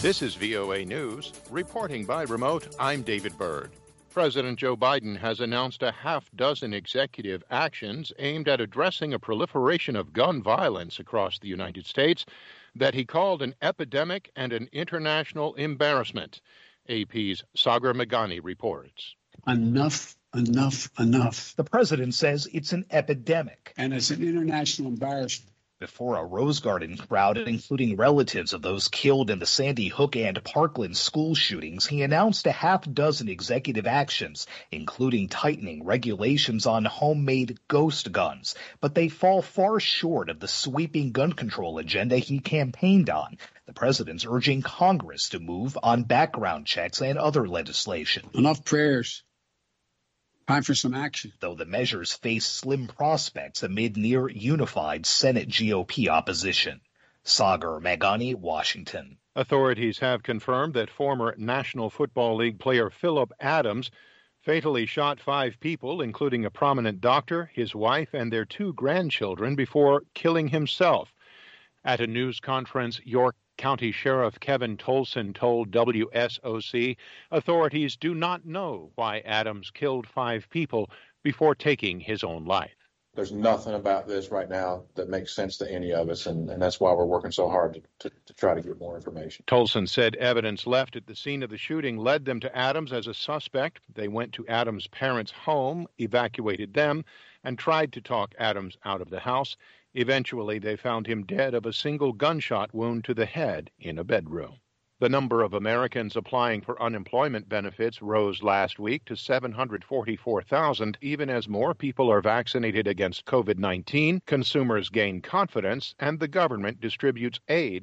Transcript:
This is VOA News. Reporting by remote, I'm David Byrd. President Joe Biden has announced a half-dozen executive actions aimed at addressing a proliferation of gun violence across the United States that he called an epidemic and an international embarrassment. AP's Sagar Meghani reports. Enough. The president says it's an epidemic. And it's an international embarrassment. Before a Rose Garden crowd, including relatives of those killed in the Sandy Hook and Parkland school shootings, he announced a half-dozen executive actions, including tightening regulations on homemade ghost guns. But they fall far short of the sweeping gun control agenda he campaigned on. The president's urging Congress to move on background checks and other legislation. Enough prayers. Time for some action. Though the measures face slim prospects amid near unified Senate GOP opposition. Sagar Meghani, Washington. Authorities have confirmed that former National Football League player Phillip Adams fatally shot 5 people, including a prominent doctor, his wife, and their 2 grandchildren before killing himself. At a news conference, York County Sheriff Kevin Tolson told WSOC authorities do not know why Adams killed 5 people before taking his own life. There's nothing about this right now that makes sense to any of us, and that's why we're working so hard to try to get more information. Tolson said evidence left at the scene of the shooting led them to Adams as a suspect. They went to Adams' parents' home, evacuated them, and tried to talk Adams out of the house. Eventually, they found him dead of a single gunshot wound to the head in a bedroom. The number of Americans applying for unemployment benefits rose last week to 744,000. Even as more people are vaccinated against COVID-19, consumers gain confidence, and the government distributes aid